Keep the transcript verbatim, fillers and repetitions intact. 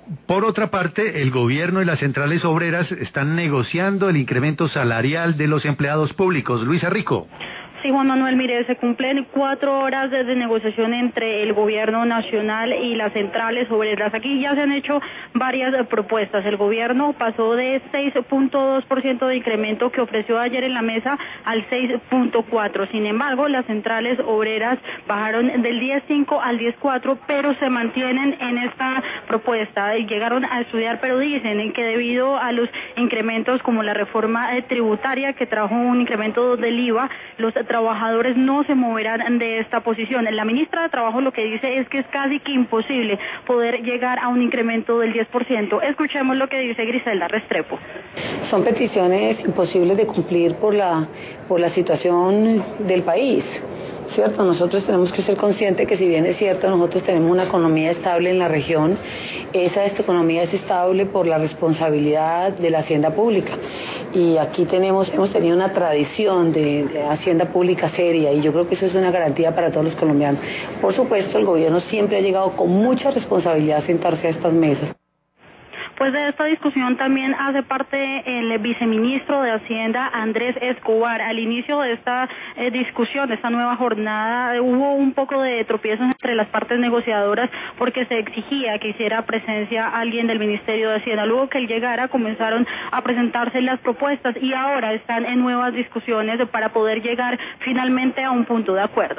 Por otra parte, el gobierno y las centrales obreras están negociando el incremento salarial de los empleados públicos. Luisa Rico. Sí, Juan Manuel, mire, se cumplen cuatro horas de, de negociación entre el gobierno nacional y las centrales obreras. Aquí ya se han hecho varias eh, propuestas. El gobierno pasó de seis punto dos por ciento de incremento que ofreció ayer en la mesa al seis punto cuatro por ciento. Sin embargo, las centrales obreras bajaron del diez punto cinco al diez punto cuatro, pero se mantienen en esta propuesta. Y llegaron a estudiar, pero dicen que debido a los incrementos como la reforma eh, tributaria que trajo un incremento del I V A, los trabajadores no se moverán de esta posición. La ministra de Trabajo lo que dice es que es casi que imposible poder llegar a un incremento del diez por ciento. Escuchemos lo que dice Griselda Restrepo. Son peticiones imposibles de cumplir por la, por la situación del país, ¿cierto? Nosotros tenemos que ser conscientes que si bien es cierto, nosotros tenemos una economía estable en la región, esa esta economía es estable por la responsabilidad de la hacienda pública. Y aquí tenemos, hemos tenido una tradición de, de hacienda pública seria y yo creo que eso es una garantía para todos los colombianos. Por supuesto, el gobierno siempre ha llegado con mucha responsabilidad a sentarse a estas mesas. Pues de esta discusión también hace parte el viceministro de Hacienda, Andrés Escobar. Al inicio de esta eh, discusión, de esta nueva jornada, eh, hubo un poco de tropiezos entre las partes negociadoras porque se exigía que hiciera presencia alguien del Ministerio de Hacienda. Luego que él llegara, comenzaron a presentarse las propuestas y ahora están en nuevas discusiones para poder llegar finalmente a un punto de acuerdo.